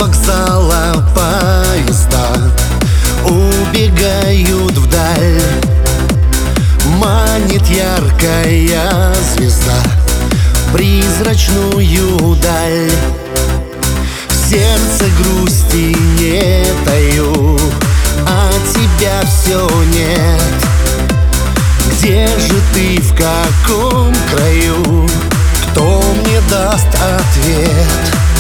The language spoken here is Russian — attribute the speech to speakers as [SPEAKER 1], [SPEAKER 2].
[SPEAKER 1] вокзала поезда убегают вдаль. Манит яркая звезда призрачную даль. В сердце грусти не таю, а тебя все нет. Где же ты, в каком краю? Кто мне даст ответ?